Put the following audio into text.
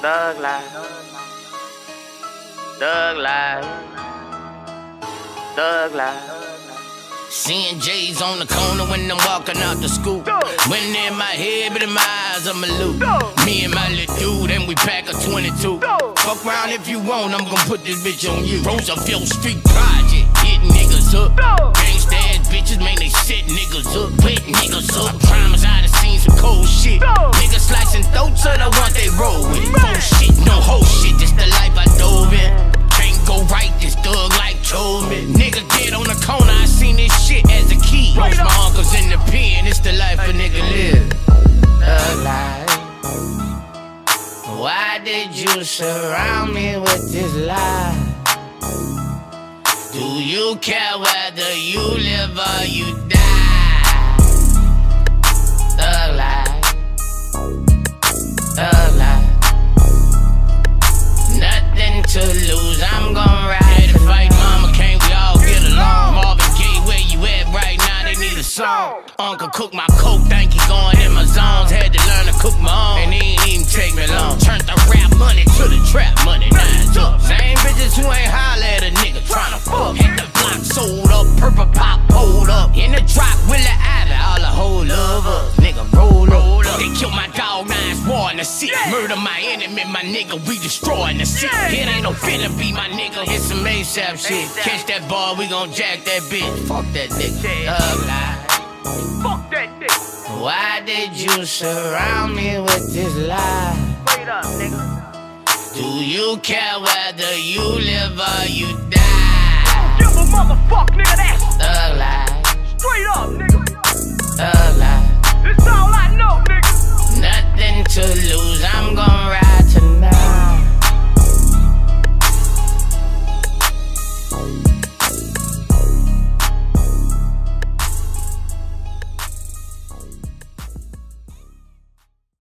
Thug life. Thug life. Thug life. Seeing J's on the corner when I'm walking out the school. When in my head, but in my eyes, I'm a loop. Me and my little dude, and we pack a 22. Fuck around if you want, I'm gon' put this bitch on you. Roosevelt Street Project, hit niggas up. Gangsta ass bitches, man, they set niggas up. Wet niggas up. Promise I done seen some cold shit. Niggas slicing throats to the ones they roll with. Full shit, no whole shit, this the life I dove in. Can't go right, this thug like told me. Nigga get on the corner, I seen this shit as a kid. Most my uncles in the pen, it's the life a nigga live. Thug life. Why did you surround me with this lie? Do you care whether you live or you die? Thug life. Thug life. Nothing to lose, I'm gon' ride to fight. Mama can't we all get along? Marvin Gaye, where you at right now? They need a song. Uncle cook my coke, think he going in my zones. Had to learn to cook my own, and he ain't even take me long. Turned the rap money to the trap money, now it's up. Same bitches who ain't holler at a nigga tryna fuck. Hit the block, sold up, purple pop, pulled up. In the drop, Willie Ivy, all the whole love us. Nigga, roll up. They killed my dog, now it's war in the city. Murder my enemy, my nigga, we destroying the city. It ain't no finna be my nigga, hit some ASAP shit. Catch that ball, we gon' jack that bitch. Fuck that nigga. Thug life. Fuck that nigga. Why did you surround me with this lie? Straight up, nigga. Do you care whether you live or you die? Give a motherfuck nigga that. Thug life. Straight up, nigga. Thug life. It's all I know, nigga. Nothing to lose.